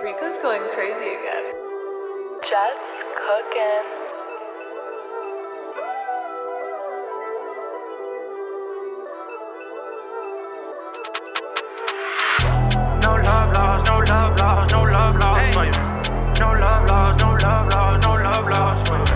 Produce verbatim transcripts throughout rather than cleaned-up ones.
Rico's going crazy again. Jets cooking. No love lost, no love lost, no love lost for you. No love lost, no love lost, no love lost for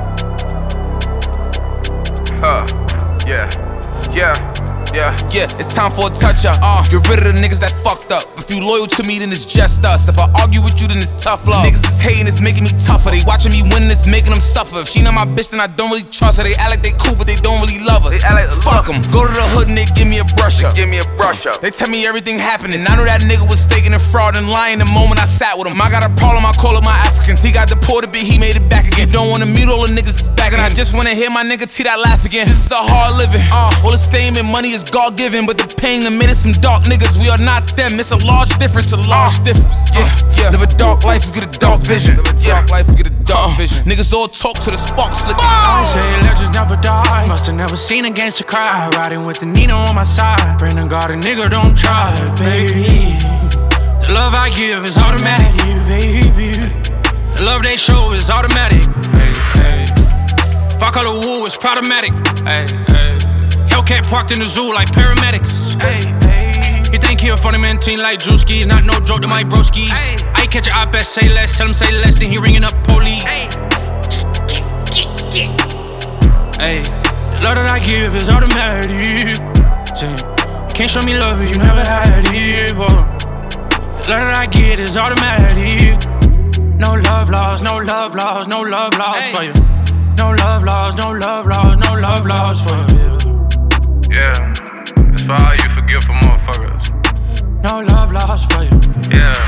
you. Huh, yeah, yeah. Yeah, yeah, it's time for a touch-up. Uh, get rid of the niggas that fucked up. If you loyal to me, then it's just us. If I argue with you, then it's tough love. Niggas is hating, it's making me tougher. They watching me win, it's making them suffer. If she not my bitch, then I don't really trust her. They act like they cool, but they don't really love us. They act like Fuck them. Go to the hood and they give me a brush up. Give me a brush up. They tell me everything happening. I know that nigga was faking and fraud and lying the moment I sat with him. I got a problem, I call it my Africans. He got deported, but he made it back again. Don't wanna mute all the niggas that's back, and I just wanna hear my nigga T that laugh again. This is a hard living. Uh, all this fame and money is God given, but the pain to minute some dark niggas. We are not them. It's a large difference, a large uh, difference. Yeah, yeah. Live a dark life, you get a dark vision. Live a dark life, you get a dark uh, vision. Niggas all talk to the sparks flicking. I say legends never die. Musta never seen a gangster cry. Riding with the Nina on my side. Brandon got a nigga, don't try, baby. The love I give is automatic, baby. The love they show is automatic. Hey, hey. If I call a woo, it's problematic. Hey, hey. Hellcat parked in the zoo like paramedics. Hey, hey. You think he a funny man teen like Drewski? Not no joke to my broskies. Hey. I catch your op, say less. Tell him say less, then he ringing up police. Hey. Hey. The love that I give is automatic. See, you can't show me love if you never had it, boy. The love that I get is automatic. No love lost, no love lost, no love lost hey. for you. No love lost, no love lost, no love lost for you. Yeah, it's for how you forgive for motherfuckers. No love lost for you. Yeah.